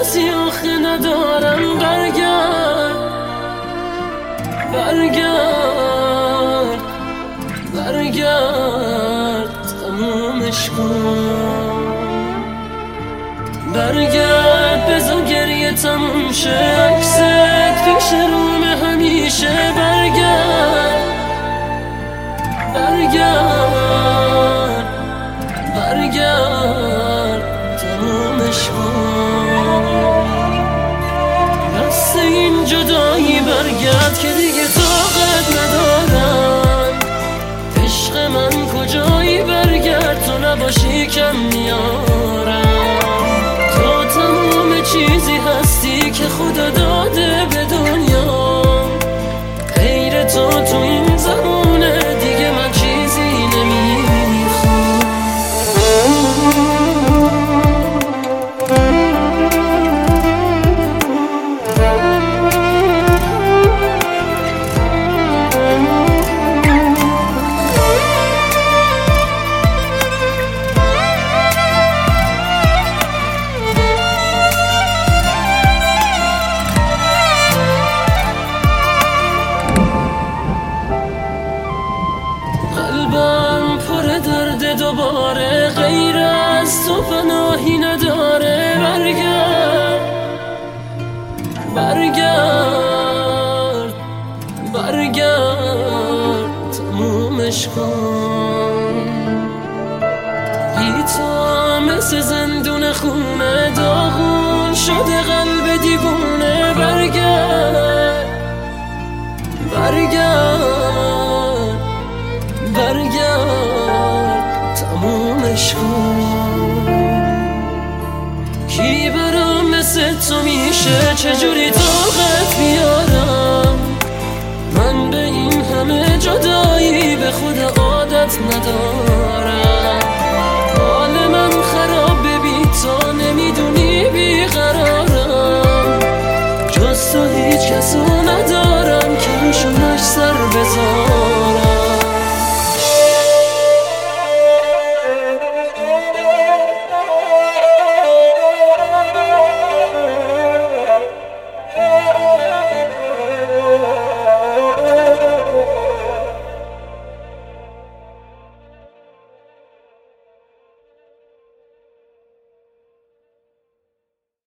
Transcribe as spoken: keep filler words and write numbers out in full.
کسی آخه ندارم. برگرد برگرد برگرد تمومش کن. برگرد بذار گریه تموم شه، عکست پیش روم همیشه. برگرد برگرد برگرد تمومش کن. دست این جدایی برگرد که دیگه طاقت ندارم. عشق من کجایی؟ برگرد تو نباشی کم میارم. تو تمام چیزی هستی که خدا داده به دنیا. غیر تو تو این زمونه دیگه من چیزی نمیخوام. قلبم پر درد دوباره، غیر از تو پناهی نداره. برگرد برگرد برگرد تمومش کن. بی تو مثل زندون خونه، داغون شده قلب دیوونه. برگرد برگرد برگرد تمومش کن. کی برام مثل تو میشه؟ چجوری طاقت بیارم؟ من به این همه جدایی به خود عادت ندارم.